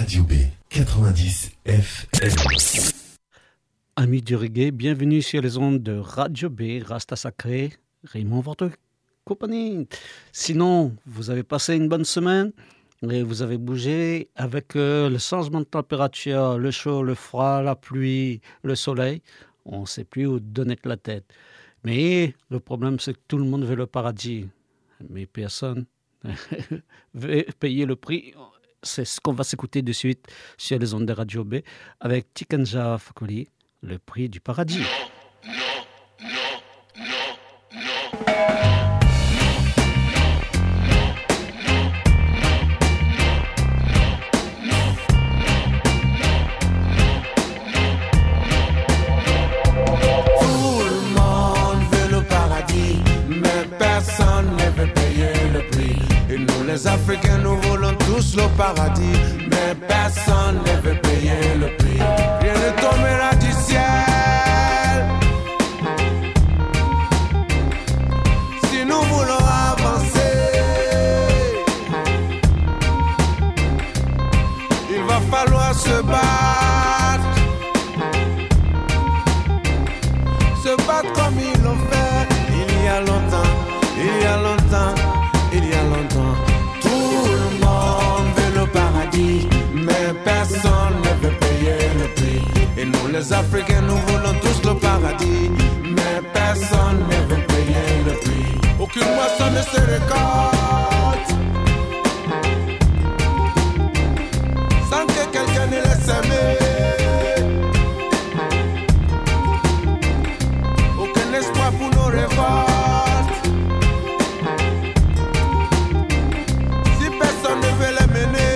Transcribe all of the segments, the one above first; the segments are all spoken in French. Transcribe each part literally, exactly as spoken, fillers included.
Radio B quatre-vingt-dix F M. Amis du reggae, bienvenue sur les ondes de Radio B, Rasta Sacré, Raymond, votre compagnie. Sinon, vous avez passé une bonne semaine et vous avez bougé avec euh, le changement de température, le chaud, le froid, la pluie, le soleil. On ne sait plus où donner la tête. Mais le problème, c'est que tout le monde veut le paradis. Mais personne veut payer le prix. C'est ce qu'on va s'écouter de suite sur les ondes de Radio B avec Tikenja Fakoli, le prix du paradis. Les Africains, nous voulons tous le paradis, mais personne ne veut payer le prix. Rien ne tombera du ciel. Si nous voulons avancer, il va falloir se battre. Se battre comme ils l'ont fait il y a longtemps, il y a longtemps, il y a longtemps. Mais personne ne veut payer le prix. Et nous les Africains, nous voulons tous le paradis, mais personne ne veut payer le prix. Aucune moisson ne se récolte sans que quelqu'un ne laisse aimer. Aucun espoir pour nos révoltes. Si personne ne veut les mener,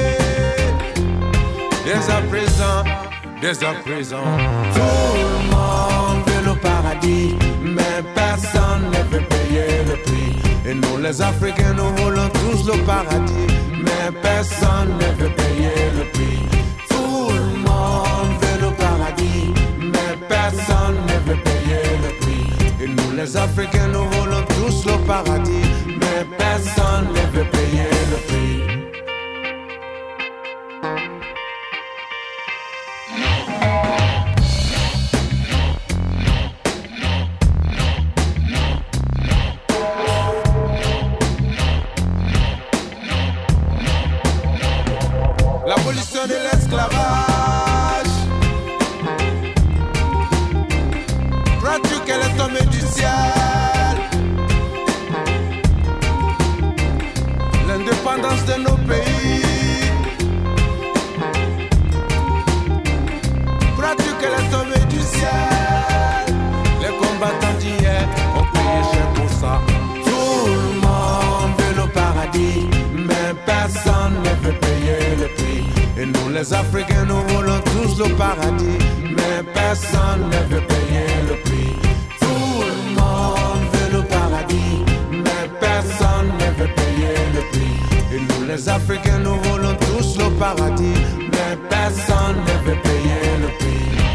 dès à présent, dès à présent, tout le monde veut le paradis, mais personne ne veut payer le prix. Et nous les Africains, nous voulons tous le paradis, mais personne ne veut payer le prix. Tout le monde veut le paradis, mais personne ne veut payer le prix. Et nous les Africains, nous voulons tous le paradis, mais personne ne veut payer le prix. L'abolition de l'esclavage. Crois-tu qu'elle est tombée du ciel? L'indépendance de nos pays. Crois-tu qu'elle est tombée du ciel? Les combattants d'hier ont payé cher pour ça. Tout le monde veut le paradis, mais personne ne veut payer le prix. Et nous les Africains, nous voulons tous le paradis, mais personne ne veut payer le prix. Tout le monde veut le paradis, mais personne ne veut payer le prix. Et nous les Africains, nous voulons tous le paradis, mais personne ne veut payer le prix.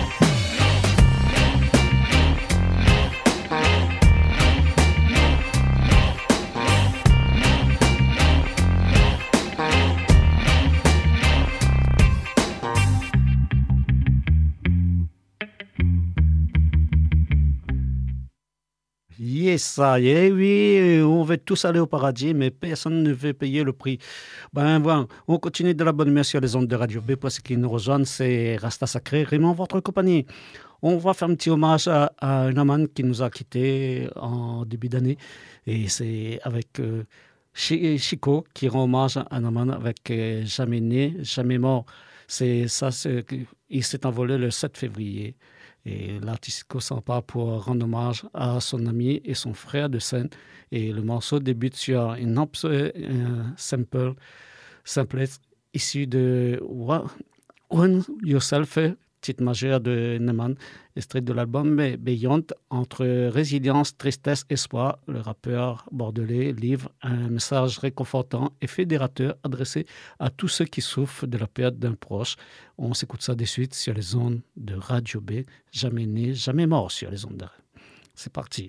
Yes, ça y est, oui, on veut tous aller au paradis, mais personne ne veut payer le prix. Ben voilà, on continue de la bonne humeur sur les ondes de Radio B. Pour ceux qui nous rejoignent, c'est Rasta Sacré, Raymond, votre compagnie. On va faire un petit hommage à, à un amant qui nous a quittés en début d'année. Et c'est avec euh, Chico qui rend hommage à un amant avec euh, Jamais né, jamais mort. C'est ça, c'est, il s'est envolé le sept février. Et l'artiste s'empare pour rendre hommage à son ami et son frère de scène. Et le morceau débute sur une un sample, sample issu de One Yourself, titre majeur de Neman, extrait de l'album Beyond. Entre résilience, tristesse, espoir, le rappeur bordelais livre un message réconfortant et fédérateur adressé à tous ceux qui souffrent de la perte d'un proche. On s'écoute ça de suite sur les ondes de Radio B. Jamais né, jamais mort sur les ondes de... C'est parti.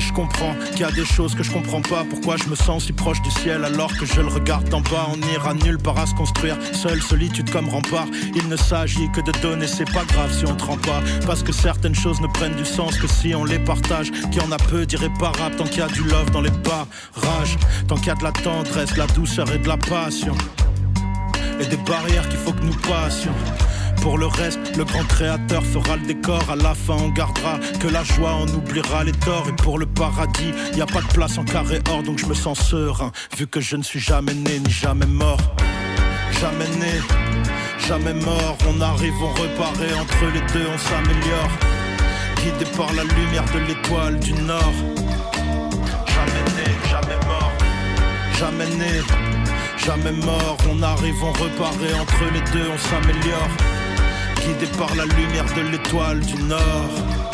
je comprends qu'il y a des choses que je comprends pas. Pourquoi je me sens si proche du ciel alors que je le regarde d'en bas. On n'ira nulle part à se construire, seule solitude comme rempart. Il ne s'agit que de donner, c'est pas grave si on te rend pas. Parce que certaines choses ne prennent du sens que si on les partage. Qui en a peu d'irréparable tant qu'il y a du love dans les barrages. Tant qu'il y a de la tendresse, de la douceur et de la passion. Et des barrières qu'il faut que nous passions. Pour le reste, le grand créateur fera le décor. À la fin on gardera que la joie, on oubliera les torts. Et pour le paradis, y a pas de place en carré or. Donc je me sens serein, vu que je ne suis jamais né ni jamais mort. Jamais né, jamais mort. On arrive, on repart et entre les deux on s'améliore. Guidé par la lumière de l'étoile du Nord. Jamais né, jamais mort. Jamais né, jamais mort. On arrive, on repart et entre les deux on s'améliore. Guidé par la lumière de l'étoile du Nord.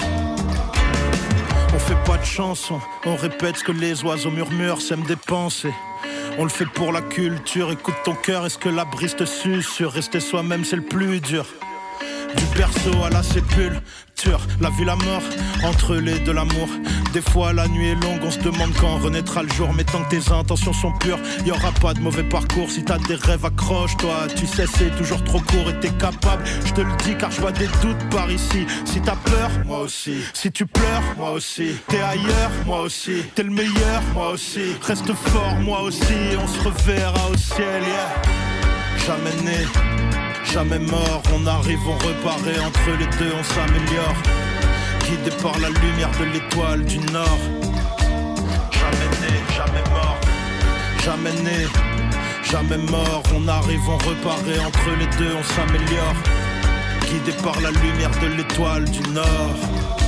On fait pas de chansons, on répète ce que les oiseaux murmurent, sème des pensées. On le fait pour la culture, écoute ton cœur, est-ce que la brise te susurre? Rester soi-même c'est le plus dur. Du berceau à la sépulture, la vie, la mort, entre les de l'amour. Des fois la nuit est longue, on se demande quand renaîtra le jour. Mais tant que tes intentions sont pures, y aura pas de mauvais parcours. Si t'as des rêves, accroche-toi, tu sais c'est toujours trop court. Et t'es capable, je te le dis car je vois des doutes par ici. Si t'as peur, moi aussi. Si tu pleures, moi aussi. T'es ailleurs, moi aussi. T'es le meilleur, moi aussi. Reste fort, moi aussi. On se reverra au ciel, yeah. Jamais né, jamais mort, on arrive, on repart et entre les deux on s'améliore. Guidé par la lumière de l'étoile du Nord. Jamais né, jamais mort. Jamais né, jamais mort. On arrive, on repart et entre les deux on s'améliore. Guidé par la lumière de l'étoile du Nord.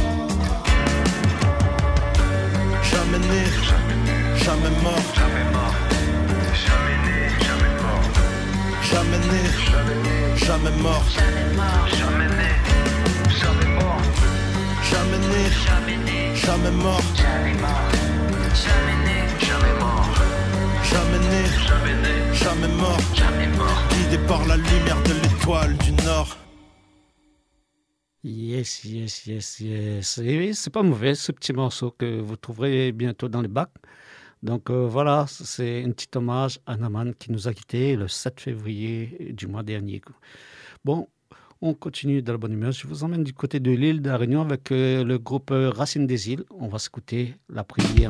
Jamais né, jamais mort. Jamais mort. Jamais né, jamais mort. Jamais né, jamais mort. Jamais né, jamais mort. Jamais né, Jamais né, jamais mort. jamais mort. Jamais né, jamais mort. Jamais né, Jamais né, jamais mort. jamais mort. Guidé par la lumière de l'étoile du Nord. Yes, yes, yes, yes. Et oui, c'est pas mauvais ce petit morceau que vous trouverez bientôt dans les bacs. Donc euh, voilà, c'est un petit hommage à Naman qui nous a quittés le sept février du mois dernier. Bon, on continue dans la bonne humeur. Je vous emmène du côté de l'île de la Réunion avec euh, le groupe euh, Racine des Îles. On va s'écouter La Prière.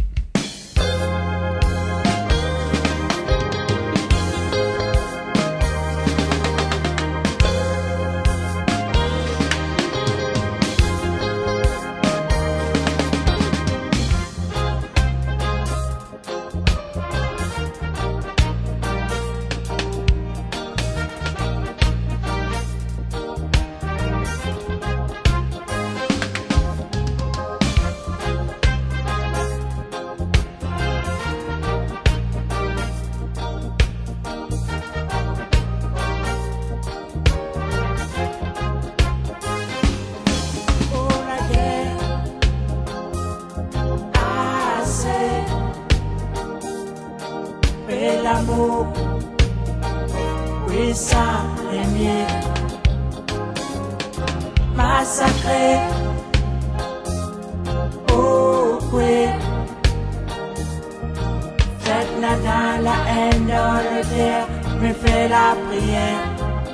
L'amour, oui ça est mieux. Massacré, oh oui. Cette nana, la haine dans le cœur, me fait la prière.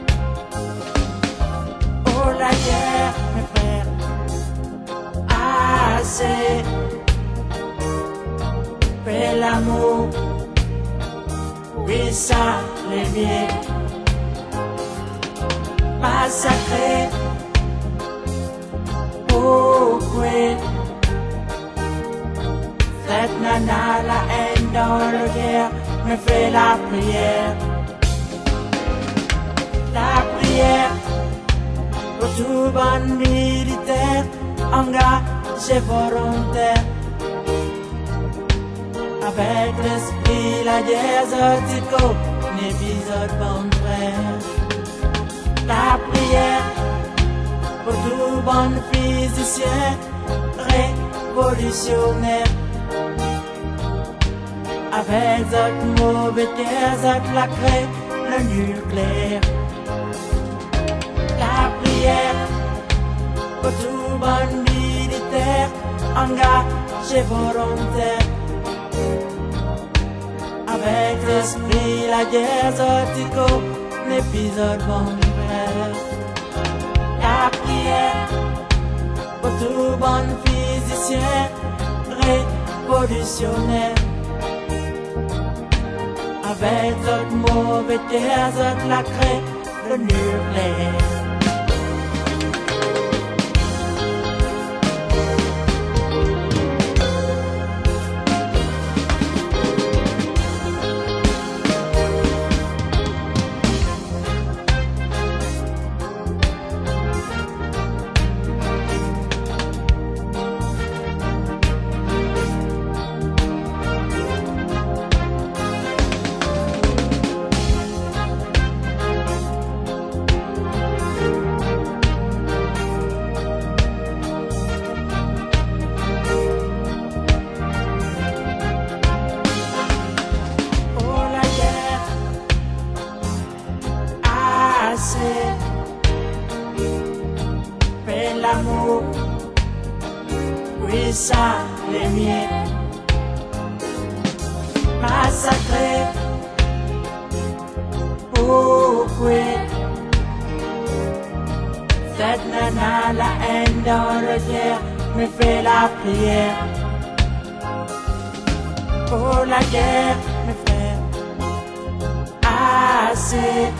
Oh la guerre, mes frères, assez. Fais l'amour. Oui, ça, les miens. Massacré. Oh, oui. Cette nana, la haine dans le cœur, me fait la prière. La prière pour tout bon militaire, engagé volontaire. Avec l'esprit, la guerre, Zotico, l'épisode bon frère. La prière pour tout bon physicien, révolutionnaire. Avec Zot mauvais terre, Zot la crée, le nucléaire. La prière pour tout bon militaire, engagé volontaire. Avec l'esprit, la guerre Zotico, l'épisode bon frère. La prière pour tout bon physicien révolutionnaire. Avec d'autres mauvais terres, d'autres la craie, le nucléaire. Fais l'amour, oui ça les miens. Massacré, pourquoi cette nana la haine dans le cœur me fait la prière. Pour la guerre, mes frères, assez.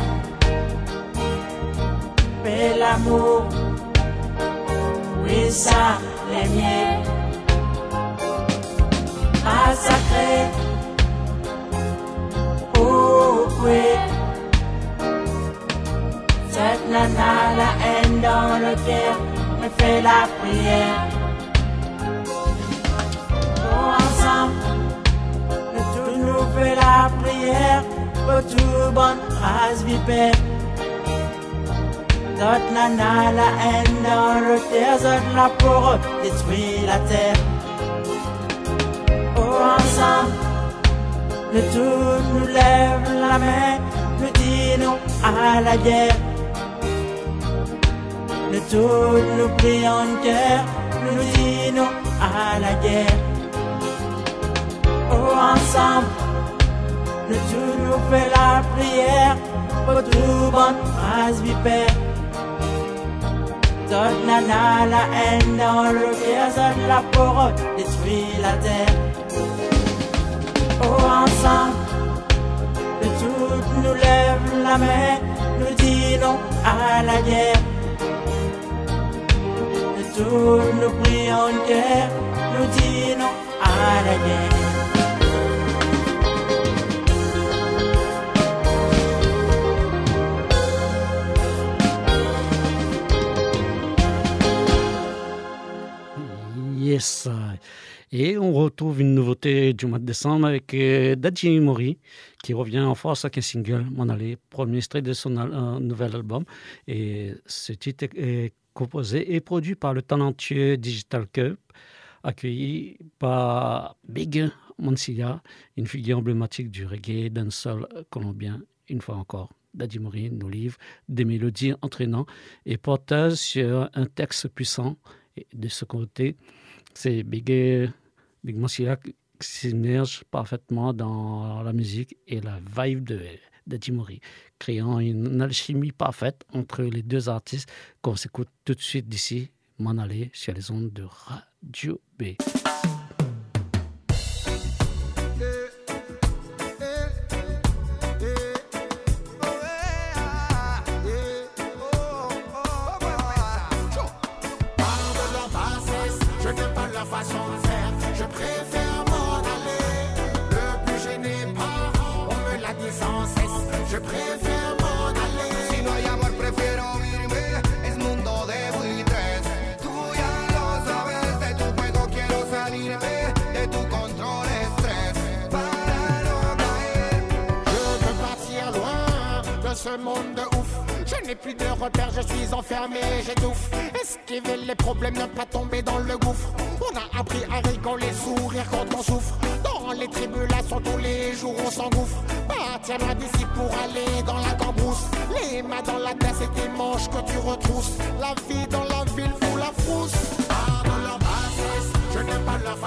Fais l'amour, oui ça les miens. Massacré, pourquoi cette nana la haine dans le cœur me fait la prière. Oh, ensemble, le tout nous fait la prière pour tout bonne race vipère. D'autres nana la haine dans le terre, d'autres la pour détruire la terre. Oh, ensemble, le tout nous lève la main, nous dit non à la guerre. Le tout nous prie en cœur, nous dit non à la guerre. Oh, ensemble, le tout nous fait la prière pour tout bonne race vipère. D'autres nana la haine dans le cœur, d'autres la pour détruire la terre. Oh, ensemble, le tout nous lève la main, nous dit non à la guerre. Le tout nous prie en cœur, nous dit non à la guerre. Yes. Et on retrouve une nouveauté du mois de décembre avec euh, Dadji Mori qui revient en force avec un single, M'en aller, premier extrait de son al- euh, nouvel album. Et ce titre est, est composé et produit par le talentueux Digital Cup, accueilli par Big Mansilla, une figure emblématique du reggae dancehall colombien. Une fois encore, Dadji Mori nous livre des mélodies entraînantes et porteuses sur un texte puissant. Et de ce côté, c'est Big, Big Mansilla qui s'immerge parfaitement dans la musique et la vibe de Dadji Mori, créant une alchimie parfaite entre les deux artistes qu'on s'écoute tout de suite d'ici, M'en aller sur les ondes de Radio B. Ce monde de ouf, je n'ai plus de repères, je suis enfermé, j'étouffe. Esquiver les problèmes, ne pas tomber dans le gouffre. On a appris à rigoler, sourire quand on souffre. Dans les tribulations, tous les jours on s'engouffre. Partir loin d'ici pour aller dans la cambrousse. Les mains dans la tête, c'est tes manches que tu retrousses. La vie dans la ville fout la frousse. Ah, de la bassesse, je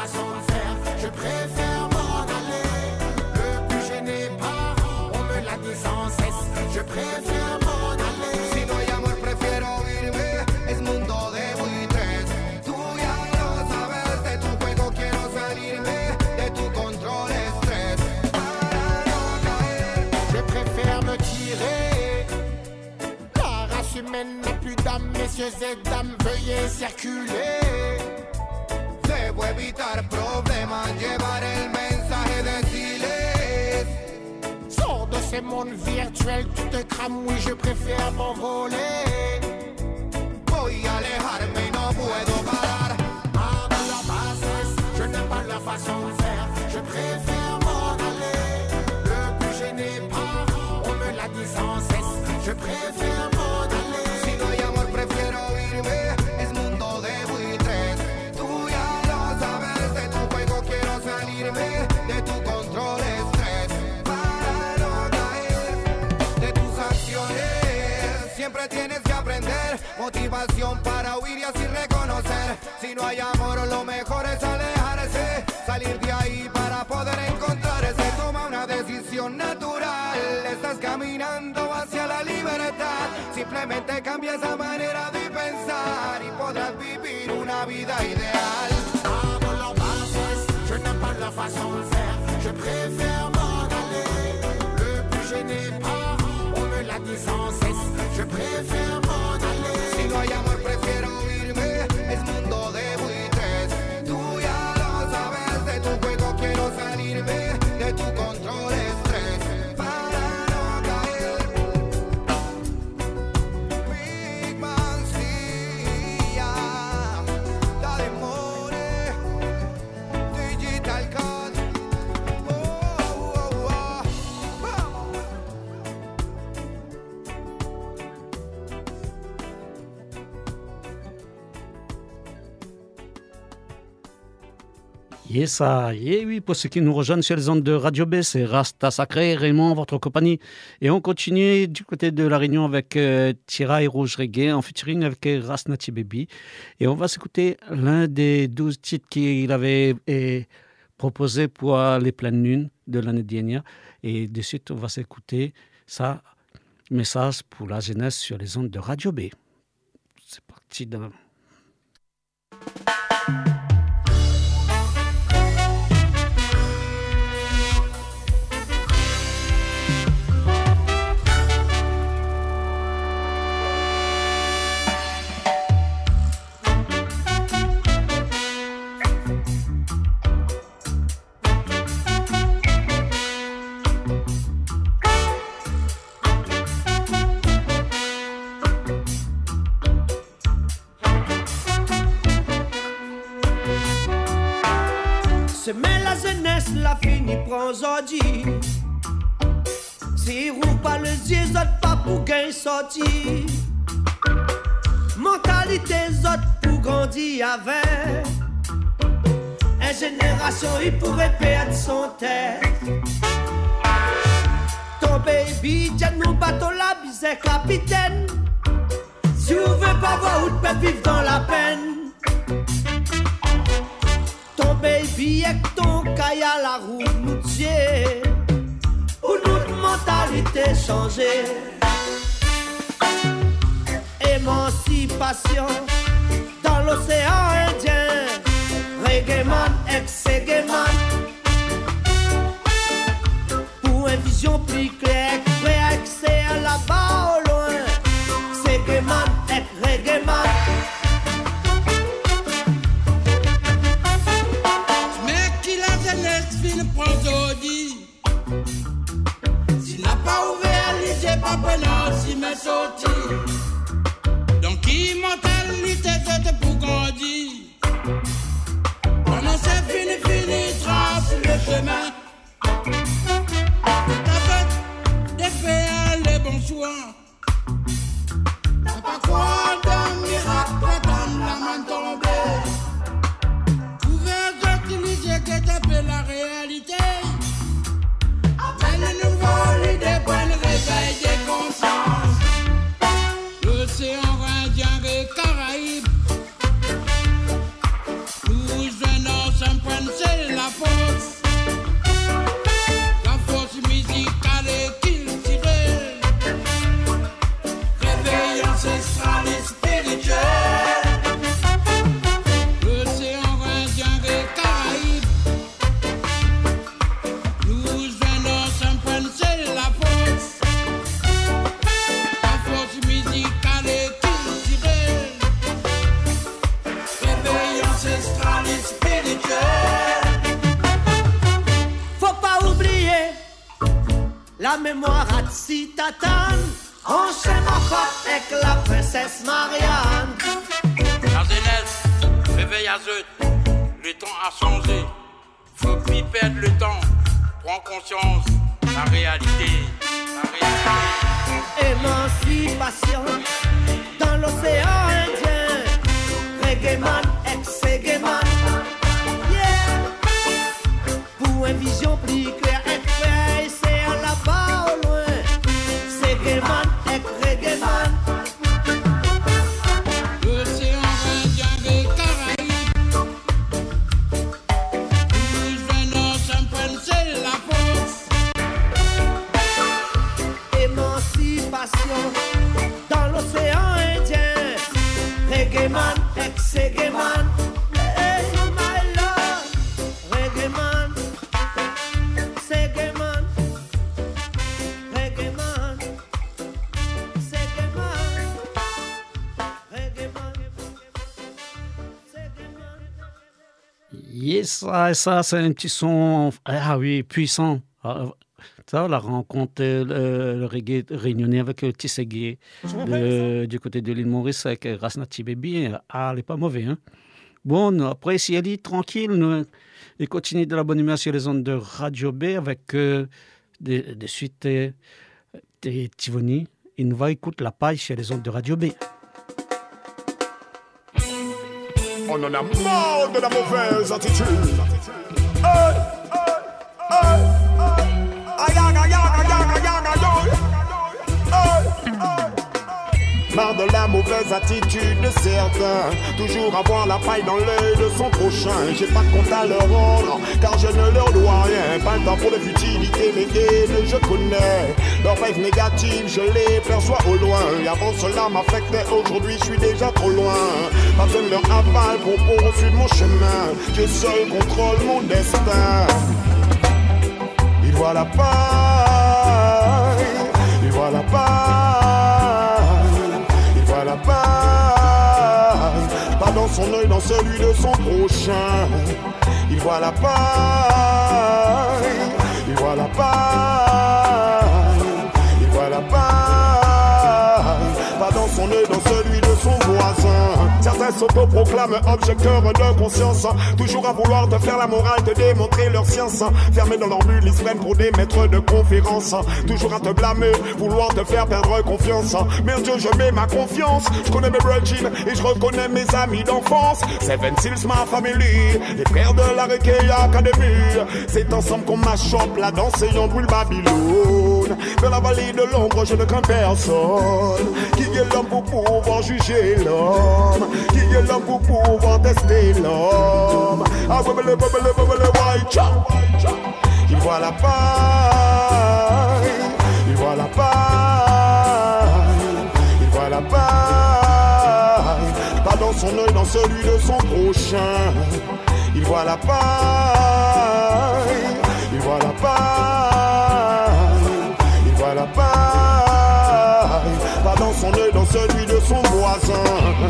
façon de faire, je préfère m'en aller. Le plus je n'ai pas, on me l'a dit sans cesse, je préfère m'en aller. Si no hay amor prefiero irme, es mundo de buitres. Tú ya lo sabes, de tu juego quiero salirme, de tu control estrés. Para no caer, Je préfère me tirer. La race humaine n'a plus d'âme, messieurs et dames, veuillez circuler. debo evitar problemas, llevar el mensaje de silencio. Sors de ces mondes virtuels, tu te crames, oui, je préfère m'envoler. Voy a alejarme y no puedo parar. Ah, de la bassesse, je n'aime pas la façon de faire, je préfère m'en aller. Le plus je n'ai pas, on me l'a dit sans cesse, je préfère m'en aller. Si no hay amor prefiero irme, es mundo de buitres. Tú ya lo sabes, de tu juego quiero salirme, de tu control estrés. Para no caer, de tus acciones, siempre tienes que aprender. Motivación para huir y así reconocer. Si no hay amor, lo mejor es alejarse, salir de ahí para poder encontrarse. Toma una decisión natural, estás caminando hacia la libertad. Simplemente cambia esa manera de pensar y podrás vivir una vida ideal. Ah, de la bassesse, je n'aime pas la façon de faire, je préfère m'en aller. Le plus je n'ai pas, on me l'a dit sans cesse, je préfère m'en aller. Si no hay amor prefiero irme, es mundo de buitres. Tú ya lo sabes, de tu juego quiero salirme, de tu control estrés. Para no caer. Big Man, sí, ya. Da demore. Digital Cut. Oh, oh, oh. Yes, ça, et oui, pour ceux qui nous rejoignent sur les ondes de Radio B, c'est Rasta Sacré, Raymond, votre compagnie. Et on continue du côté de La Réunion avec euh, Tira et Rouge Reggae, en featuring avec euh, Ras Nati Baby. Et on va s'écouter l'un des douze titres qu'il avait eh, proposé pour les pleines lunes de l'année dernière. Et de suite, on va s'écouter ça, message pour la jeunesse sur les ondes de Radio B. C'est parti dans... Mais la jeunesse la fini prend aujourd'hui. Si roule pas le yeux, autres pas pour gagner sorti. Mentalité autres pour grandir avec. Une génération il pourrait perdre son tête. Ton baby, j'ai nous bateau la bise capitaine. Si vous veut pas voir où tu peux vivre dans la peine. Ton baby et ton caille à la roue nous tient. Pour notre mentalité changer. Émancipation dans l'océan Indien. Reggae man, ex-reggae man. Pour une vision plus claire, prêt à accès là-bas au loin. Reggae man, ex-reggae man. S'il n'a pas ouvert les yeux, pas prenant si m'est sorti. Donc, immortalité de pour grandir. Pendant c'est fini, fini, trace le chemin. T'as fait des faire les bons choix. T'as pas croire d'un miracle quand la main tombée. Ouvert d'utiliser que t'appelles la réalité. Le nouveau l'idée bonne réveil des consciences. L'océan Indien et Caraïbes. Nous venons sans point la mémoire à Tsitatan. On s'aime encore avec la princesse Marianne. La jeunesse, réveille à Zeut, le temps a changé. Faut plus perdre le temps, prends conscience, la réalité, la réalité. Émancipation dans l'océan Indien. Reggae man, ex-reggae man. Yeah. Pour une vision plus claire, ex-reggae, c'est à là-bas au loin. Reggae man, ex-reggae man. L'océan Indien des Caraïbes. Nous venons s'imprendre, c'est la force. Émancipation dans l'océan Indien. Reggae man, ex-reggae man. Hey, my love. Reggae man, reggae man. Reggae man, reggae man. Reggae man, reggae man. Yes, ça, ça c'est un petit son, ah oui, puissant. Ah, ça, la rencontre, euh, le reggae réunionnais avec euh, Tisségué du côté de l'île Maurice avec Rasnati Baby, ah, elle n'est pas mauvais. Hein? Bon, après, si elle est tranquille, nous, et continue de la bonne humeur sur les ondes de Radio B avec euh, des, des suites euh, de Tivoni. Il nous va écouter la paille sur les ondes de Radio B. On en a marre de la mauvaise attitude. Hey, hey, hey, hey. Marre de la mauvaise attitude de certains, toujours avoir la paille dans l'œil de son prochain. J'ai pas de compte à leur rendre, car je ne leur dois rien. Pas le temps pour les futilités, les haines, je connais leurs rêves négatifs, je les perçois au loin. Et avant cela m'affectait, aujourd'hui je suis déjà trop loin. Pas besoin de leur aval pour poursuivre mon chemin. Je seul contrôle mon destin. Il voit la paille, il voit la paille, il voit la paille, pas dans son œil, dans celui de son prochain. Il voit la paille, il voit la paille, il voit la paille, pas dans son œil, dans celui de son voisin. Certains s'autoproclament objecteurs de conscience, toujours à vouloir te faire la morale, te démontrer leur science. Fermés dans leur bulle, ils se prennent pour des maîtres de conférence. Toujours à te blâmer, vouloir te faire perdre confiance. Mais Dieu, je mets ma confiance. Je connais mes brethren et je reconnais mes amis d'enfance. Seven Seals, ma family, les frères de la Reggae Academy. C'est ensemble qu'on m'achoppe la danse et on brûle Babylone. Dans la vallée de l'ombre, je ne crains personne. Qui est l'homme pour pouvoir juger l'homme? Qui est l'homme pour pouvoir tester l'homme? Ah, bubble, bubble, bubble, white. Il voit la paille, il voit la paille, il voit la paille, pas dans son œil, dans celui de son prochain. Il voit la paille, il voit la paille, il voit la paille, pas dans son œil, dans celui de son voisin.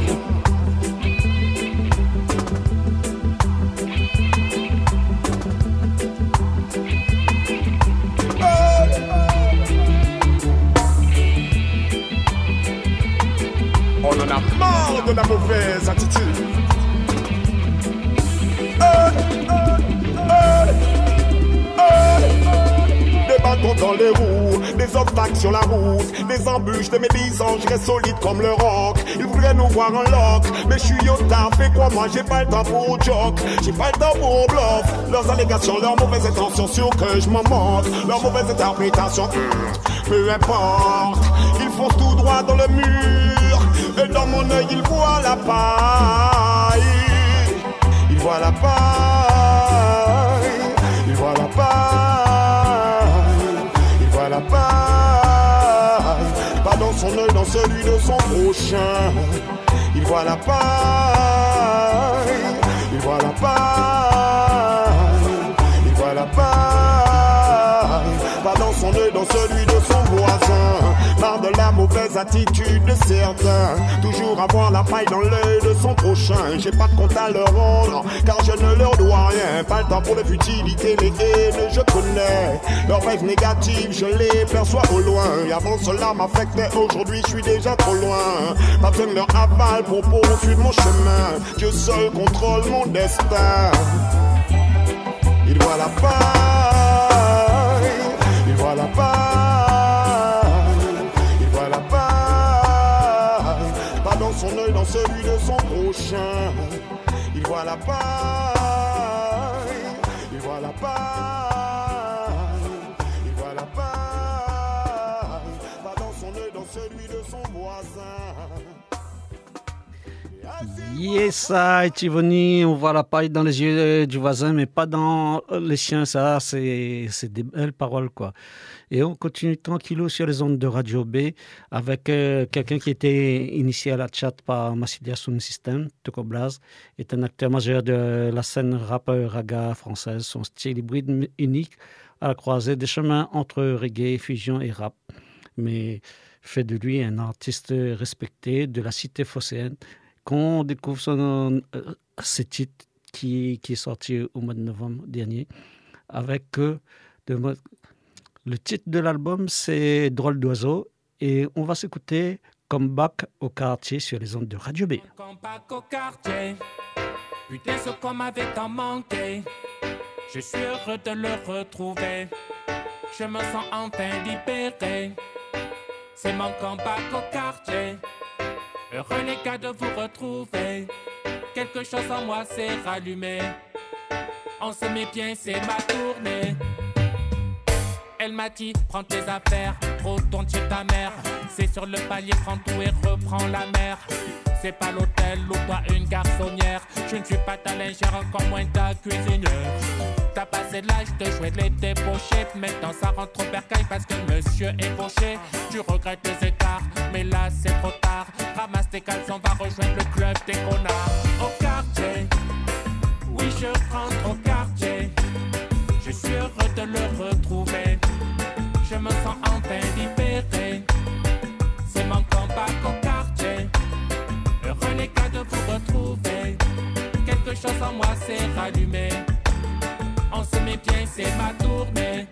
On en a marre de la mauvaise attitude. Hey, hey, hey, des bâtons dans les roues, des obstacles sur la route, des embûches, des médisants, je reste solide comme le roc. Ils voudraient nous voir en lock, mais je suis au taf, et quoi moi j'ai pas le temps pour joke, j'ai pas le temps pour bluff. Leurs allégations, leurs mauvaises intentions, sûr que je m'en montre, leurs mauvaises interprétations, peu importe. Ils foncent tout droit dans le mur, et dans mon œil ils voient la paille. Ils voient la paille, ils voient la paille, ils voient la paille, pas dans son œil, dans celui de son prochain. Ils voient la paille, ils voient la paille, ils voient la paille, pas dans son œil, dans celui de son voisin. Marre de la mauvaise l'attitude de certains. Toujours avoir la paille dans l'œil de son prochain. J'ai pas de compte à leur rendre, car je ne leur dois rien. Pas le temps pour les futilités, les haines, je connais. Leurs rêves négatifs, je les perçois au loin. Et avant cela m'affectait, aujourd'hui je suis déjà trop loin. Pas besoin de leur aval pour poursuivre mon chemin. Dieu seul contrôle mon destin. Il voit la paille, il voit la paille, il voit la paille. Pas dans son œil, dans celui de son prochain. Il voit la paille, il voit la paille, il voit la paille. Pas dans son œil, dans celui de son voisin. Yes, ça, Tivoni, on voit la paille dans les yeux du voisin, mais pas dans les siens, ça, c'est, c'est des belles paroles, quoi. Et on continue tranquillou sur les ondes de Radio B avec euh, quelqu'un qui était initié à la chat par Massilia Sound System. Toko Blaz est un acteur majeur de la scène rap raga française. Son style hybride unique à la croisée des chemins entre reggae, fusion et rap, mais fait de lui un artiste respecté de la cité phocéenne. Qu'on découvre son, euh, ce titre qui, qui est sorti au mois de novembre dernier. Avec euh, de, le titre de l'album, c'est Drôle d'oiseau. Et on va s'écouter Comeback au quartier sur les ondes de Radio B. Comeback au quartier, putain, ce qu'on m'avait tant manqué. Je suis heureux de le retrouver. Je me sens enfin libéré. C'est mon comeback au quartier. Heureux les gars de vous retrouver. Quelque chose en moi s'est rallumé. On se met bien, c'est ma tournée. Elle m'a dit, prends tes affaires, retourne chez ta mère. C'est sur le palier, prends tout et reprends la mer. C'est pas l'hôtel ou toi une garçonnière. Je ne suis pas ta lingère, encore moins ta cuisinière. T'as passé l'âge de jouer les débauchés. Maintenant ça rentre au bercail parce que monsieur est fauché. Tu regrettes tes écarts, mais là c'est trop tard. Ramasse tes caleçons, va rejoindre le club des connards. Au quartier, oui je rentre au quartier. Je suis heureux de le retrouver. Je me sens enfin libéré. C'est mon comeback au quartier. Heureux les gars de vous retrouver. Quelque chose en moi s'est rallumé. On se met bien, c'est ma tournée.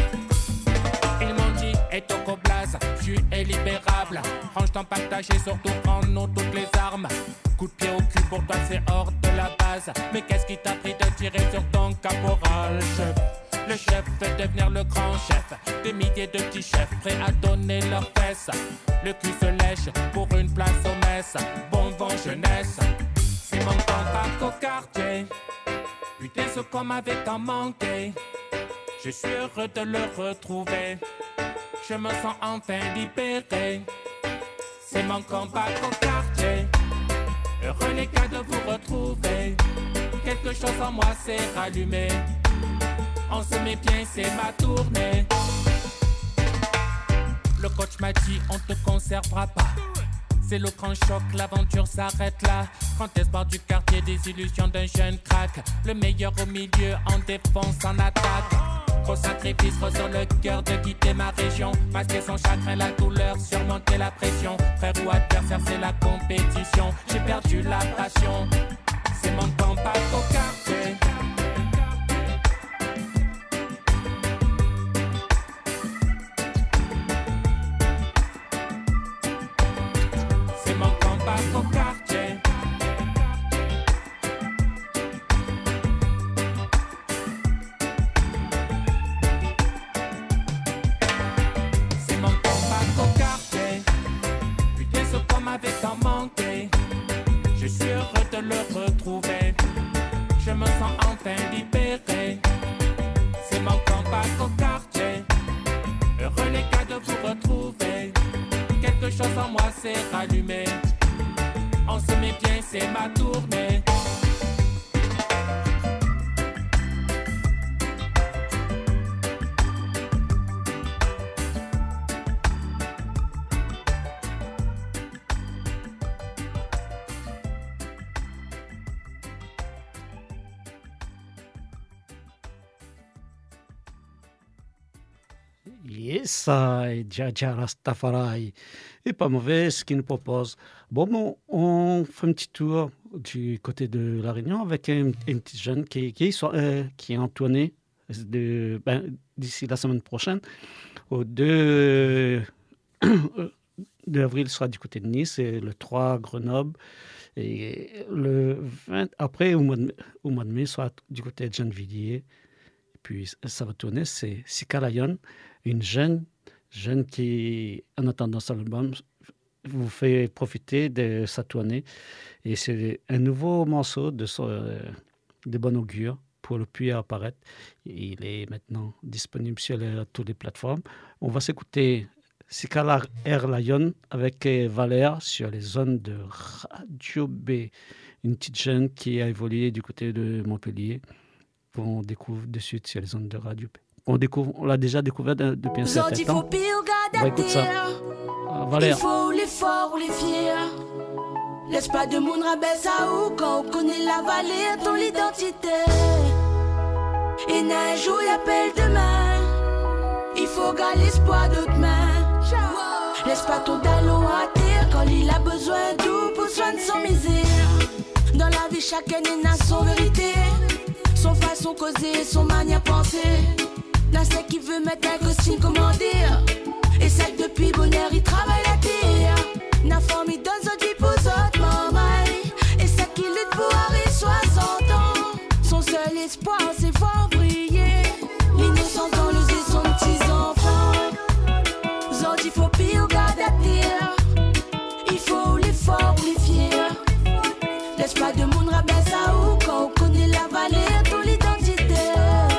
Ils m'ont dit, et Toko Blaz, tu es libérable. Range ton package et surtout prends-nous toutes les armes. Coup de pied au cul pour toi c'est hors de la base. Mais qu'est-ce qui t'a pris de tirer sur ton caporal, chef? Le chef fait devenir le grand chef. Des milliers de petits chefs prêts à donner leurs fesses. Le cul se lèche pour une place aux messes. Bon vent jeunesse, c'est mon comeback au quartier. Putain ce qu'on m'avait tant manqué. Je suis heureux de le retrouver. Je me sens enfin libéré. C'est mon comeback au quartier. Heureux les gars de vous retrouver. Quelque chose en moi s'est rallumé. On se met bien, c'est ma tournée. Le coach m'a dit on te conservera pas. C'est le grand choc, l'aventure s'arrête là. Grand espoir du quartier, des illusions d'un jeune crack. Le meilleur au milieu, en défense, en attaque. Gros sacrifice, ressort le cœur de quitter ma région. Masquer son chagrin, la douleur, surmonter la pression. Frère ou adversaire, c'est la compétition. J'ai perdu la passion. C'est mon comeback au quartier. C'est mon comeback au quartier. C'est mon comeback au quartier. Putain ce qu'on m'avait tant manqué. Je suis heureux de le retrouver. Je me sens enfin libéré. C'est mon comeback au quartier. Heureux les gars de vous retrouver. Quelque chose en moi s'est rallumé. On se met bien, c'est ma tournée. Yes, ça, et Dja Rastafari. Et pas mauvais ce qu'il nous propose. Bon, bon, on fait un petit tour du côté de La Réunion avec un, un petit jeune qui, qui, euh, qui est en tournée de, ben, d'ici la semaine prochaine. Au deux avril, il sera du côté de Nice et le trois, Grenoble. Et le vingt, après, au mois de, au mois de mai, il sera du côté de Gennevilliers. Et puis, ça va tourner, c'est Sika Lion, une jeune, jeune qui, en attendant son album, vous fait profiter de sa tournée. Et c'est un nouveau morceau de, son, euh, de bon augure pour le puis apparaître. Il est maintenant disponible sur les, toutes les plateformes. On va s'écouter Sika Air Lion avec Valère sur les zones de Radio B. Une petite jeune qui a évolué du côté de Montpellier. On découvre de suite sur les zones de Radio B. On, découvre, on l'a déjà découvert depuis un certain temps. On va écouter ça. Ah, Valère. Il faut les forts ou les fiers. Laisse pas de monde rabaisse à où quand on connaît la vallée, ton identité. Et un jour il appelle demain. Il faut garder l'espoir de demain. Laisse pas ton talon à terre quand il a besoin d'où pour soigner son misère. Dans la vie chacun a son vérité, son façon causer, son manière penser. N'a celle qui veut mettre un costume comment dire. Et celle depuis bonheur il travaille la terre. N'a forme il donne son vie pour autres maman. Et celle qui lutte pour arriver soixante ans. Son seul espoir c'est voir briller l'innocent dans les yeux son petits enfants. Il faut pire garder à terre. Il faut les forts ou les fiers. Laisse pas de monde rabaisse à où quand on connaît la vallée, ton l'identité.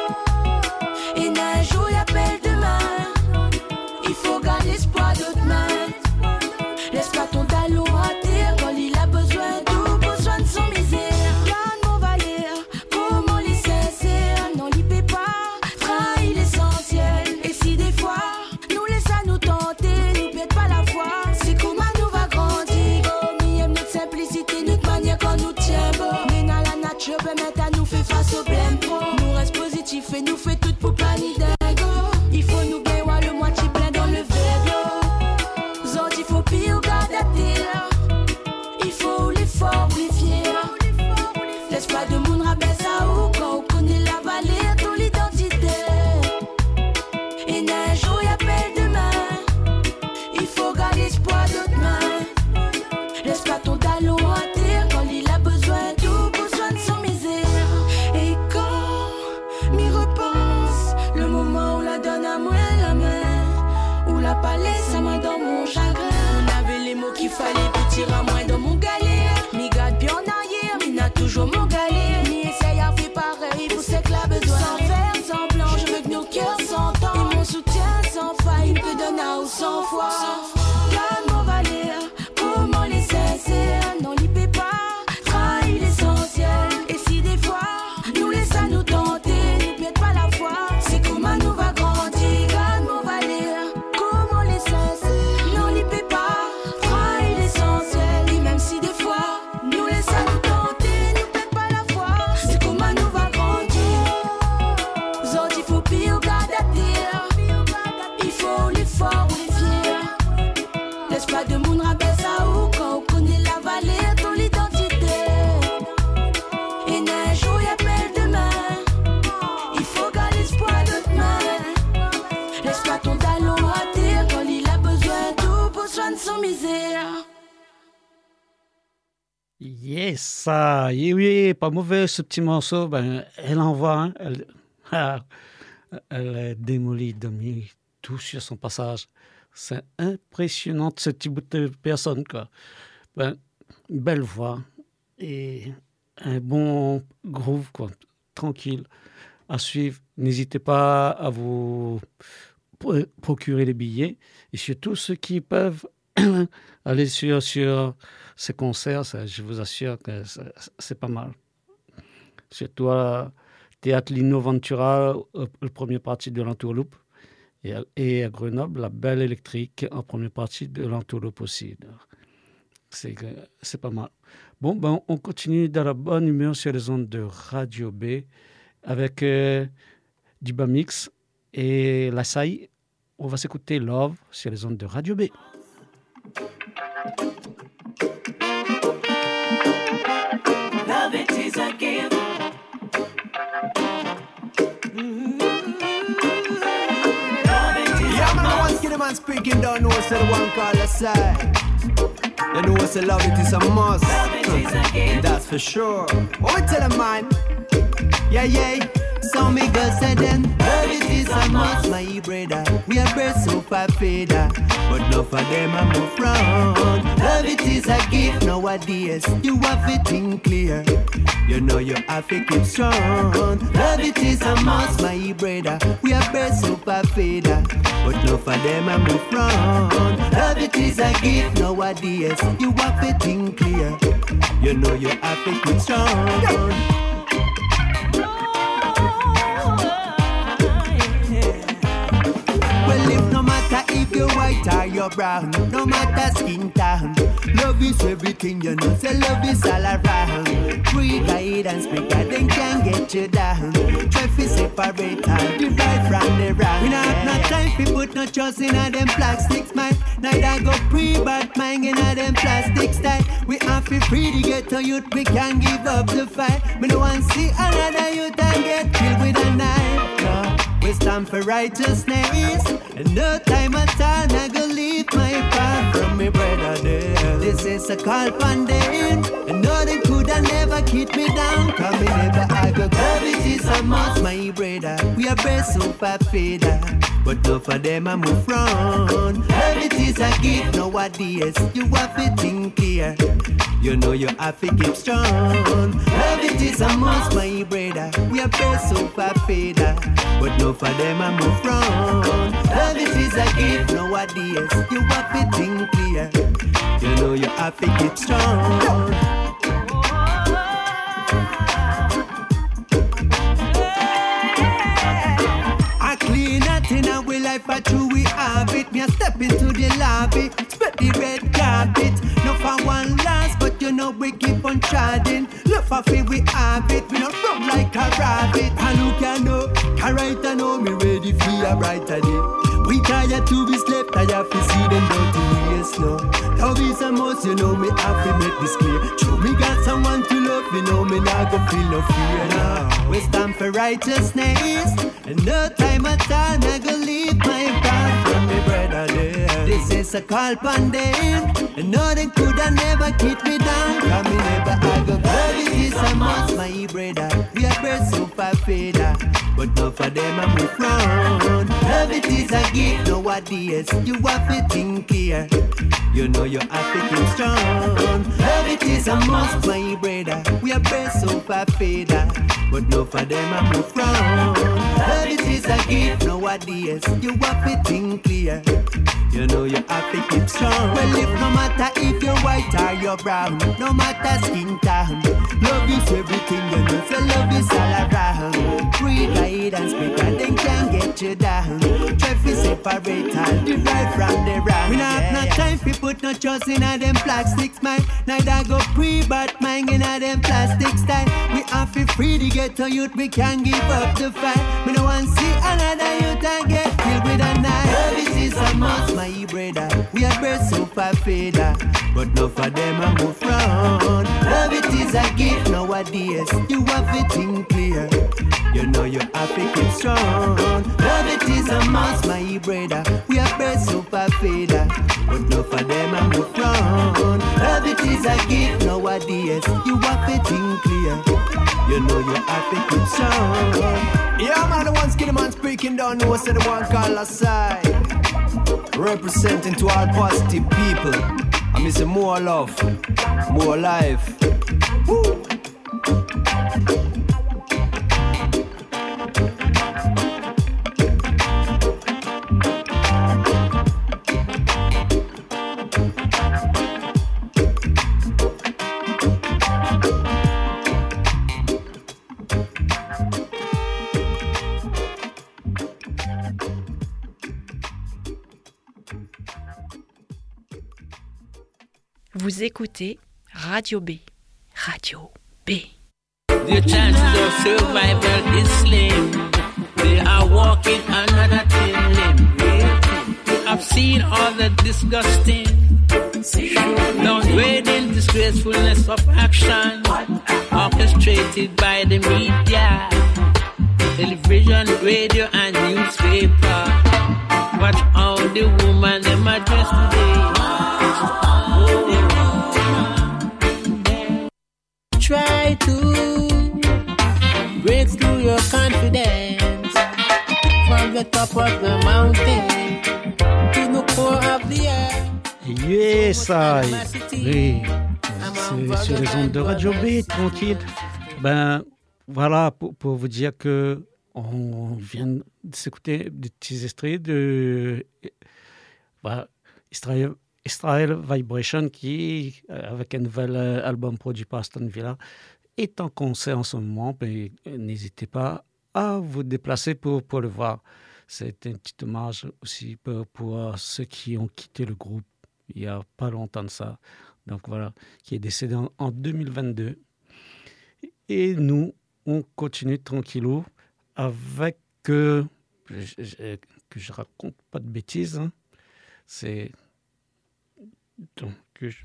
Et un jour il appelle demain. Il faut garder l'espoir de demain. Laisse pas ton talon à terre quand il a besoin d'où pour soigner son misère. Garde mon Valère, comment les sincères. Non, l'y paie pas, trahit l'essentiel. Et si des fois nous laisse à nous tenter, nous pète pas la foi. C'est comment nous va grandir. Oh, mi aime notre simplicité, notre manière quand nous tient bon. Mais dans la nature permet à nous faire face au blême pro. Nous reste positif et nous fait tout pour pas ni dingo. Il faut nous gagner le moitié plein dans le verre d'eau. Zod, il faut pire garder à terre. Il faut les forts ou les fiers. Laisse pas de monde rabaisse à où quand on connaît la vallée, ton l'identité. Et un jour il appelle demain. Il faut garder l'espoir de demain. Laisse pas ton talon à terre quand il a besoin d'où pour soigner son misère. Et quand m'y repense, le moment où la donne à moi la main, où la palais sa main dans mon chagrin. On avait les mots qu'il fallait pour tirer à moi dans mon galère. M'y garde bien en arrière, m'y n'a toujours mon galère. M'y essaye à faire pareil pour ce que la besoin. Sans faire semblant, je veux que nos cœurs s'entendent. Et mon soutien sans faille, peut donner à ou sans foi. Garde mon Valère, comment les sincères. Non, l'y paie pas, trahit l'essentiel. Et si des fois, nous laisse à nous tenter, nous pète pas la foi. C'est comment nous va grandir. Garde mon Valère, comment les sincères. Non, l'y paie pas, trahit l'essentiel. Et même si des fois, nous laisse à nous tenter, nous pète pas la foi. C'est comment nous va grandir. Zod, il faut pire garder à terre. Il faut les forts ou les fiers. Laisse pas de monde rabaisse à où quand on connaît la vallée, ton l'identité. Et un jour il appelle demain. Il faut garder l'espoir de demain. Laisse pas ton talon à terre quand il a besoin d'où pour soigner son misère. Yes, ça. Et oui, pas mauvais ce petit morceau. Ben, elle envoie, hein, elle, ah, elle démolit, démolit tout sur son passage. C'est impressionnant ce petit bout de personne, quoi. Ben, une belle voix et un bon groove, quoi. Tranquille à suivre. N'hésitez pas à vous procurer les billets et surtout ceux qui peuvent aller sur, sur ces concerts, ça, je vous assure que c'est pas mal. Surtout à Théâtre Lino Ventura, le premier parti de l'Entourloupe, et à, et à Grenoble, la Belle Électrique en première partie de l'Entourloupe aussi. C'est, c'est pas mal. Bon, ben, on continue dans la bonne humeur sur les ondes de Radio B avec euh, du Bamix et la Saï. On va s'écouter Love sur les ondes de Radio B. Love it is a gift. Yeah, man, once get a man speaking down, know say the one call aside. You know say love it is a must. Love it is a gift. That's for sure. What we tell a man? Yeah, yeah. So me girl said then, love it is a must, my brother. We are birds so far fader, but no for them I move round. Love it is a gift nowadays. You have it think clear. You know you have to keep strong. Love it is a must, my brother. We are birds so far fader, but no for them I move round. Love it is a gift nowadays. You have to think clear. You know you have to keep strong. If you're white or you're brown, no matter skin tone, love is everything, you know, say love is all around. Free guidance, because they can get you down. Try to separate and divide from the wrong. We don't have no time to put no trust in all them plastics, man. Neither go pre-bad mind in all them plastic style. We have to free to get to youth, we can't give up the fight. We don't want to see another youth and get killed with a knife, no. We stand for righteousness, and no time at all I go leave my path from my brother there. This is a call on them, and nothing could have never keep me down. Come me never I go love it is a must, my brother. We are best super fader, but no for them I move round. Love it is a gift nowadays. You have to think clear. You know you have to keep strong. Love it is a must, my brother. We are best super fader, but no for them I move round. Love it is a gift nowadays. You have to think clear. You know you have to keep strong. I clean it in our life, I true we have it. Me a step into the lobby, spread the red carpet. No for one last, but you know we keep on treading. Look for feel we have it, we don't run like a rabbit. I look I know, I write I know me ready for a brighter day. We tired to be slept, I have to see them dirty ways now. Love is a must, you know me have to make this clear. True, me got someone to love, you know me not go feel no fear now. We stand for righteousness, and no time at all I go leave my path from my brother there. This is a call on them, and nothing could have never keep me down. Come me never I go, love it is a must, my brother. We are birds super fader, but not for them I move round. Love it is a gift nowadays. You have to think clear. You know you have to keep strong. Love it is a must, my brother. We are birds super fader, but no for them I move round. Love it is a gift nowadays. You have to think clear. You know you have to keep strong. Well, if no matter if you're white or you're brown, no matter skin tone, love is everything, you know. So love is all around. Free guidance, because they can get you down. Try to separate and divide from the wrong. We don't have no time to put no trust in all them plastics, man. Neither go pre-bad mind in all them plastic style. We have to free to get to youth, we can't give up the fight. We don't want to see another youth and get killed with a knife. Love it is a must, my brother. We are birds super fader, but no for them I move round. Love it is a gift nowadays. You have to think clear. You know you have to keep strong. Love it is a must, my brother. We are birds super fader, but no for them I move round. Love it is a gift nowadays. You have to think clear. You know you have to keep strong. Yeah, man, the one skinny man speaking down, know say the one call aside. Representing to all positive people. I miss more love, more life. Woo. Vous écoutez Radio B. Radio B. The chances of survival is slim. They are walking on another thin limb. I've seen all the disgusting, downgrading disgracefulness of action, orchestrated by the media, television, radio, and newspaper. Watch how the woman them are dressed today. Try to break through your confidence from the top of the mountain to the core of the earth. Yes, I. Oui, c'est sur les ondes de Radio B, tranquille. Ben voilà, pour, pour vous dire que on vient de s'écouter des petits extraits de voilà, Israel, Israel Vibration qui, avec un nouvel album produit par Aston Villa, est en concert en ce moment. Mais n'hésitez pas à vous déplacer pour, pour le voir. C'est un petit hommage aussi pour, pour ceux qui ont quitté le groupe il n'y a pas longtemps de ça. Donc voilà, qui est décédé en, en deux mille vingt-deux. Et nous, on continue tranquillou avec euh, je, je, que je raconte pas de bêtises. Hein. C'est donc que je...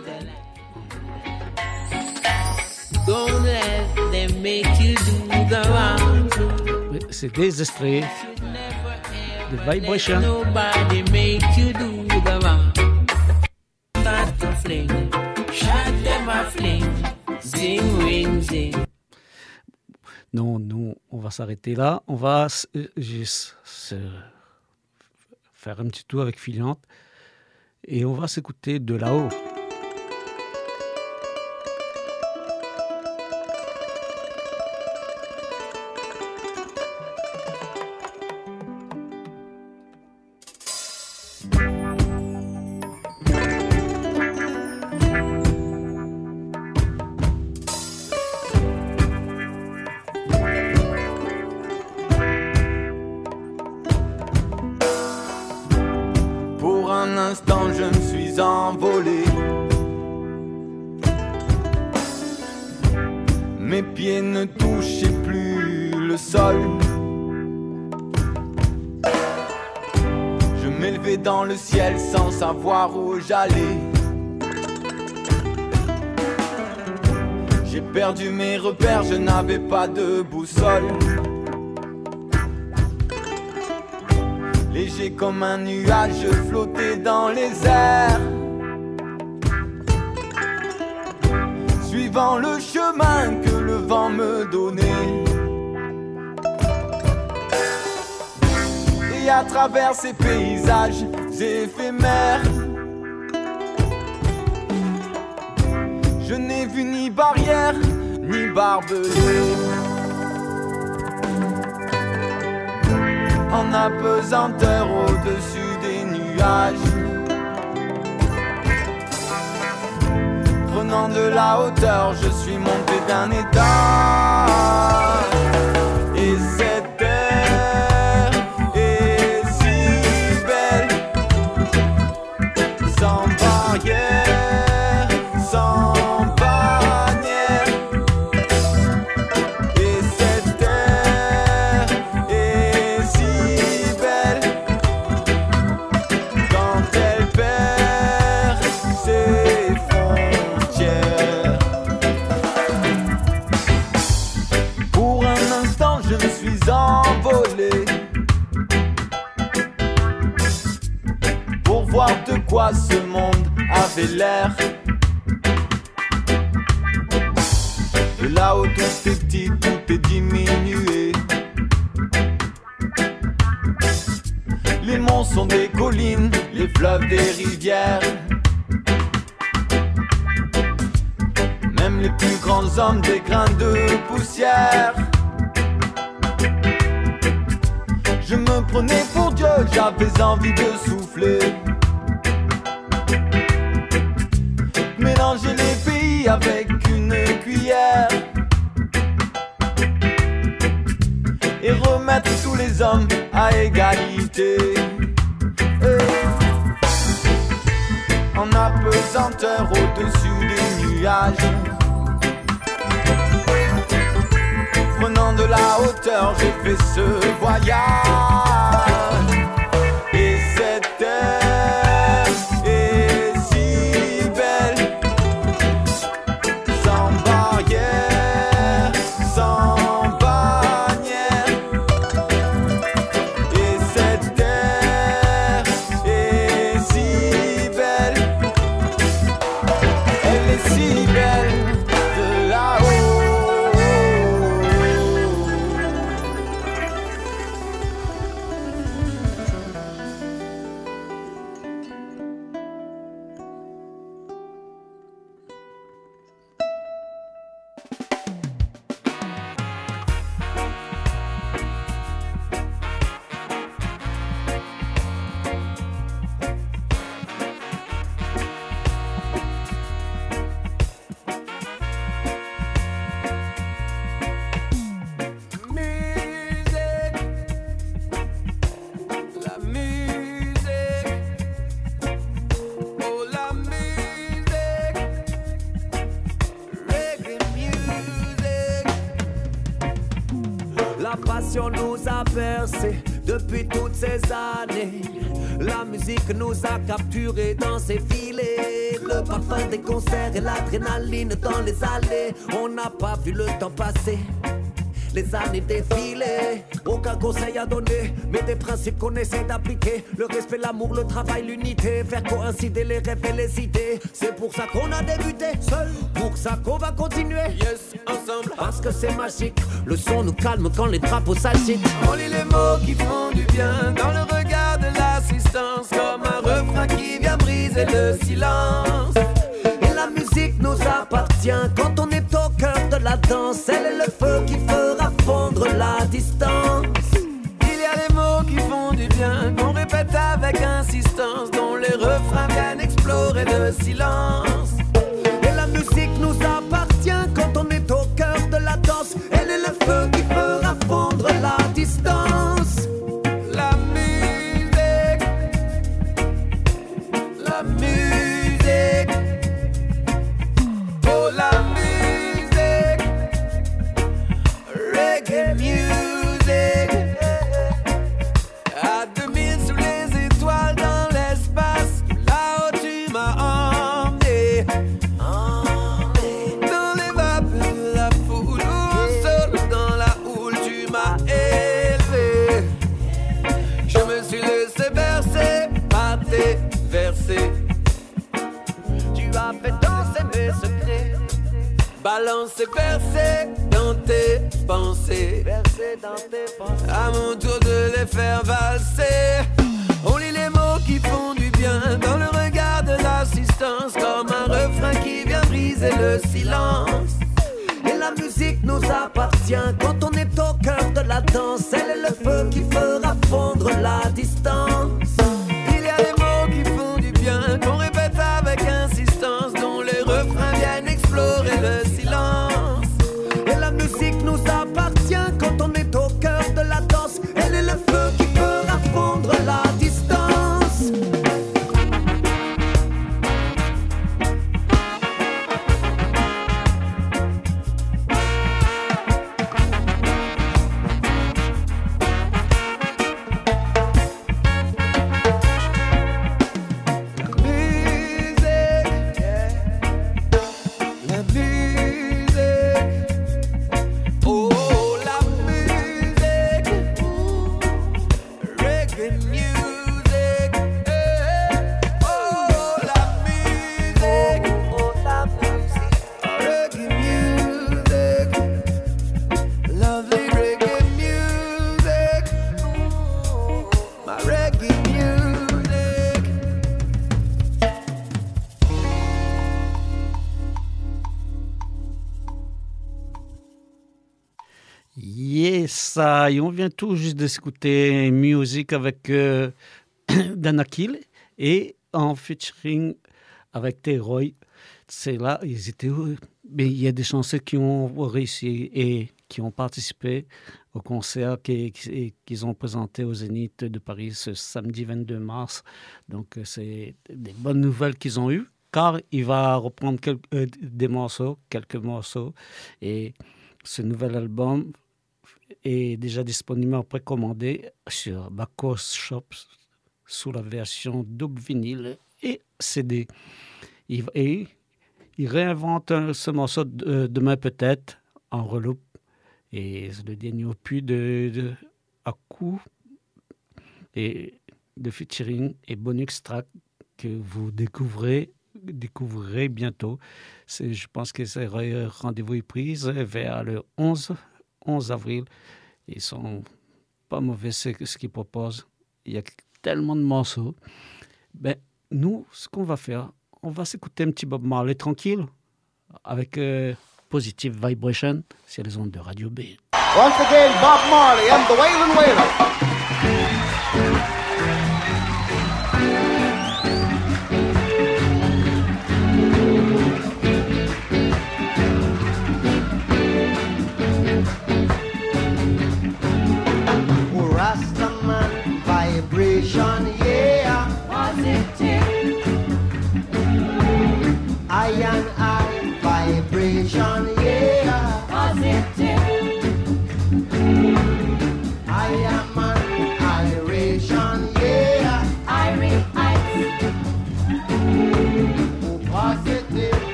Don't let them make you do the wrong. C'est des extraits de Vibration. Nobody make you do the wrong. Start to fling, shot them a fling, zing ring zing. Non, nous, on va s'arrêter là. On va juste se faire un petit tour avec Filiante et on va s'écouter de là-haut. Mes pieds ne touchaient plus le sol. Je m'élevais dans le ciel sans savoir où j'allais. J'ai perdu mes repères, je n'avais pas de boussole. Léger comme un nuage, je flottais dans les airs, suivant le chemin que le vent me donnait. Et à travers ces paysages éphémères, je n'ai vu ni barrière, ni barbelé. En apesanteur au-dessus des nuages, prenant de la hauteur, je suis monté d'un étage. Et cette terre est si belle, sans barrière, sans bannière. Et cette terre est si belle quand elle perd ses frontières. Pour un instant je me suis envolé pour voir de quoi ce monde avait l'air. De là-haut tout est petit, tout est diminué. Les monts sont des collines, les fleuves des rivières. Même les plus grands hommes des grains de poussière. Je me prenais pour Dieu, j'avais envie de souffler. Mélanger les pays avec une cuillère et remettre tous les hommes à égalité. Et en apesanteur au-dessus des nuages, prenant de la hauteur, j'ai fait ce voyage. Et cette passion nous a bercé depuis toutes ces années. La musique nous a capturés dans ses filets. Le parfum des concerts et l'adrénaline dans les allées. On n'a pas vu le temps passer, les années défiler. Aucun conseil à donner, mais des principes qu'on essaie d'appliquer. Le respect, l'amour, le travail, l'unité. Faire coïncider les rêves et les idées. C'est pour ça qu'on a débuté seul, pour ça qu'on va continuer. Yes, ensemble, parce que c'est magique. Le son nous calme quand les drapeaux s'agitent. On lit les mots qui font du bien dans le regard de l'assistance, comme un refrain qui vient briser le silence. Et la musique nous appartient quand on est au cœur de la danse. Elle est le feu qui fera fondre la distance. Il y a les mots qui font du bien, qu'on répète avec insistance, dont les refrains viennent explorer le silence. Et la musique nous appartient quand on est au cœur de la danse. Elle est le feu qui fera fondre la distance. La musique, la musique, oh la musique, reggae music. À deux mille sous les étoiles dans l'espace, là où tu m'as emmené, dans les vapeurs de la foule, ou seul dans la houle, tu m'as élevé. Je me suis laissé bercer par tes versets. Tu as fait danser mes secrets, balancer, verser dans tes pensées, verser dans tes pensées. À mon tour de les faire valser. On lit les mots qui font du bien dans le regard de l'assistance, comme un refrain qui vient briser le silence. Et la musique nous appartient quand on est au cœur de la danse. Elle est le feu qui fera fondre la distance. Il y a les mots qui font du bien, qu'on répète avec insistance, dont les refrains viennent explorer le silence. Et la musique nous appartient quand on est au cœur de la danse. Elle est le feu qui fera fondre la distance. Ça, et on vient tout juste d'écouter musique avec euh, Danakil et en featuring avec T-Roy. C'est là, ils étaient. Mais il y a des chansons qui ont réussi et qui ont participé au concert qu'ils qui, qui ont présenté au Zénith de Paris ce samedi vingt-deux mars. Donc, c'est des bonnes nouvelles qu'ils ont eues, car il va reprendre quelques, euh, des morceaux, quelques morceaux. Et ce nouvel album est déjà disponible précommandé sur Bacchus Shops sous la version double vinyle et C D. Il, et il réinvente ce morceau de, demain peut-être en reloupe et le dernier opus de, de à coup et de featuring et bonus track que vous découvrez découvrirez bientôt. C'est, je pense que c'est rendez-vous est prise vers le onze avril. Ils sont pas mauvais ce, ce qu'ils proposent. Il y a tellement de morceaux. Ben, nous, ce qu'on va faire, on va s'écouter un petit Bob Marley tranquille avec euh, Positive Vibration sur les ondes de Radio B. Once again, Bob Marley and the Wailin' Wailer. Yeah, positive. I and I vibration, yeah, positive.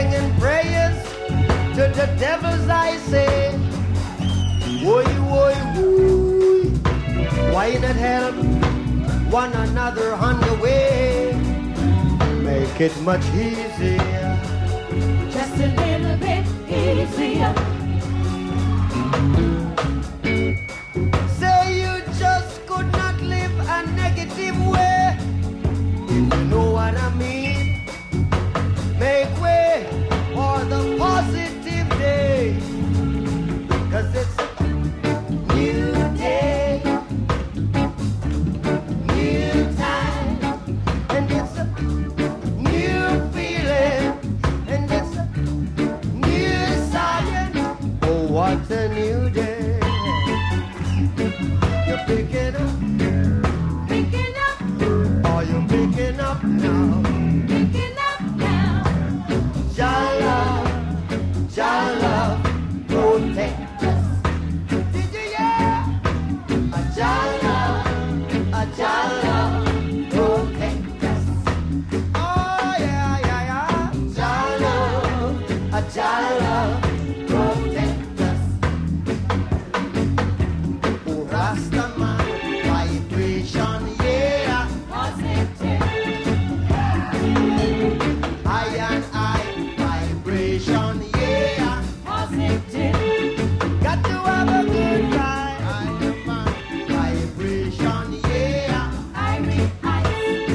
singing prayers to the devils, I say. Oi, oi, oi. Why not help one another on the way? Make it much easier. Just a little bit easier. Say you just could not live a negative way. If you know what I mean. Make way for the positive day. Cause it's a new day, new time, and it's a new feeling, and it's a new science. Oh, what a new day. You're picking up, Picking up, are you picking up now? picking up now. Jah love, Jah love, protect us. Did you hear? A Jah love, a Jah love, protect us. Oh yeah, yeah, yeah. Jah love, a Jah love, protect us. Oh Rastaman, vibration, yeah. Positive, I and I, vibration, yeah. positive, Got to have a good time. I am on vibration, yeah. I realize.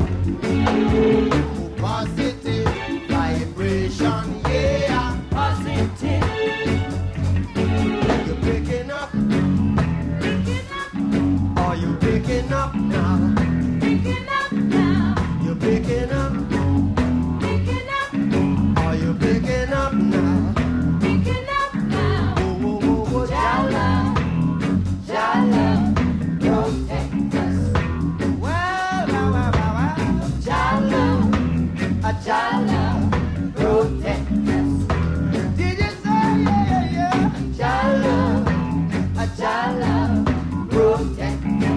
Positive vibration, yeah. Positive, You're picking up. picking up, Are you picking up now? picking up now. You're picking up. Picking up, Are you picking up now? picking up now. Whoa, whoa, whoa, whoa, Jah love, Jah love, protect us. Well, well, well, well, well. Jah love, A Jah love, protect us. did you say yeah, yeah, yeah? Jah love, A Jah love, protect us.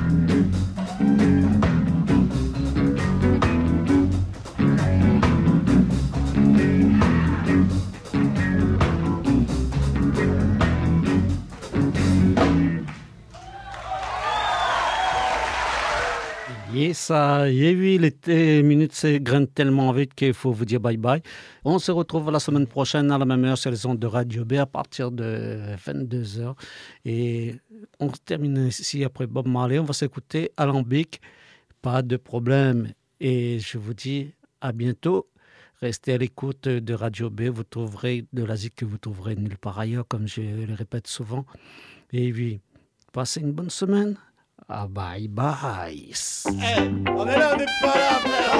Et ça, et oui, les t- minutes se grignent tellement vite qu'il faut vous dire bye bye. On se retrouve la semaine prochaine à la même heure sur les ondes de Radio B à partir de vingt-deux heures. Et on termine ici après Bob Marley. On va s'écouter Alambic, pas de problème. Et je vous dis à bientôt. Restez à l'écoute de Radio B. Vous trouverez de la zik que vous trouverez nulle part ailleurs, comme je le répète souvent. Et oui, passez une bonne semaine. Ah, bye bye. Hey, on est là, on n'est pas là, frère.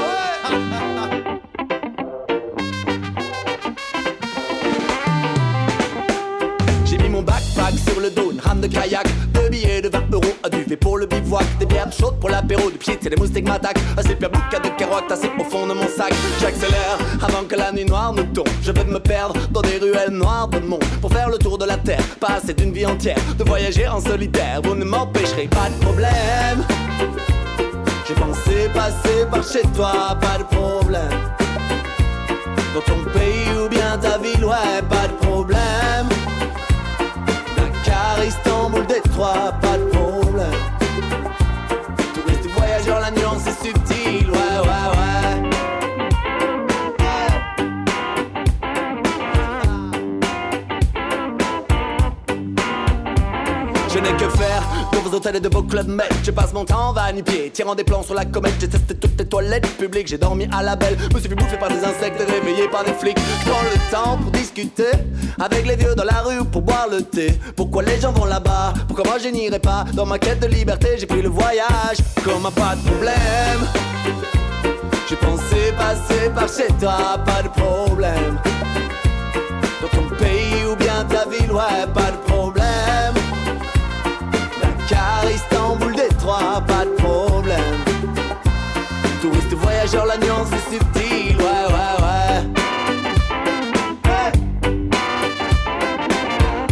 J'ai mis mon backpack sur le dos, une rame de kayak, deux billets de vingt euros, un duvet pour le bivouac, des bières chaudes pour l'apéro, du pied, c'est les moustiques m'attaquent, un super bouquet de carottes tassé au fond de mon sac. J'accélère avant que la nuit noire ne tombe, je vais me perdre dans des ruelles noires de monde, pour faire le tour de la terre, passer d'une vie entière, de voyager en solitaire, vous ne m'empêcherez pas de problème. J'ai pensé passer par chez toi, pas de problème. Dans ton pays ou bien ta ville, ouais, pas de problème. Dakar, Istanbul, Détroit, pas de problème. Touriste voyageur, la nuance est subtile, ouais, ouais, ouais. Je n'ai que faire de vos hôtels et de vos clubs med. Je passe mon temps en va-nu-pied, tirant des plans sur la comète. J'ai testé toutes les toilettes publiques, j'ai dormi à la belle. Me suis fait bouffer par des insectes, réveillé par des flics. Je prends le temps pour discuter avec les vieux dans la rue pour boire le thé. Pourquoi les gens vont là-bas? Pourquoi moi je n'irai pas? Dans ma quête de liberté, j'ai pris le voyage. Comme un pas de problème. J'ai pensé passer par chez toi, pas de problème. Dans ton pays ou bien ta ville, ouais, pas de problème. Dakar, Istanbul, Détroit, pas de problème. Touriste voyageur, la nuance est subtile, ouais, ouais, ouais. Hey.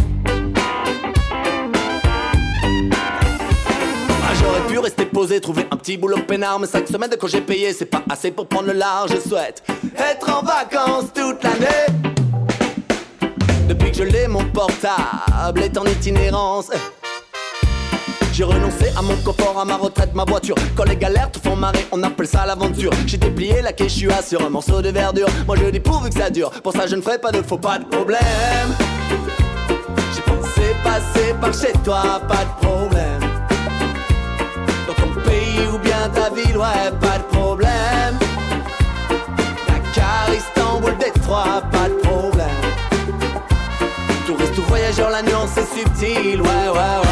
Ah, j'aurais pu rester posé, trouver un petit boulot peinard, mais cinq semaines de congé payé, c'est pas assez pour prendre le large. Je souhaite être en vacances toute l'année. Depuis que je l'ai, mon portable est en itinérance. J'ai renoncé à mon confort, à ma retraite, ma voiture. Quand les galères te font marrer, on appelle ça l'aventure. J'ai déplié la quechua sur un morceau de verdure. Moi je dis pourvu que ça dure, pour ça je ne ferai pas de faux, pas de problème. J'ai pensé passer par chez toi, pas de problème. Dans ton pays ou bien ta ville, ouais, pas de problème. Dakar, Istanbul, Détroit, pas de problème. Touriste ou voyageur, la nuance est subtile, ouais, ouais, ouais.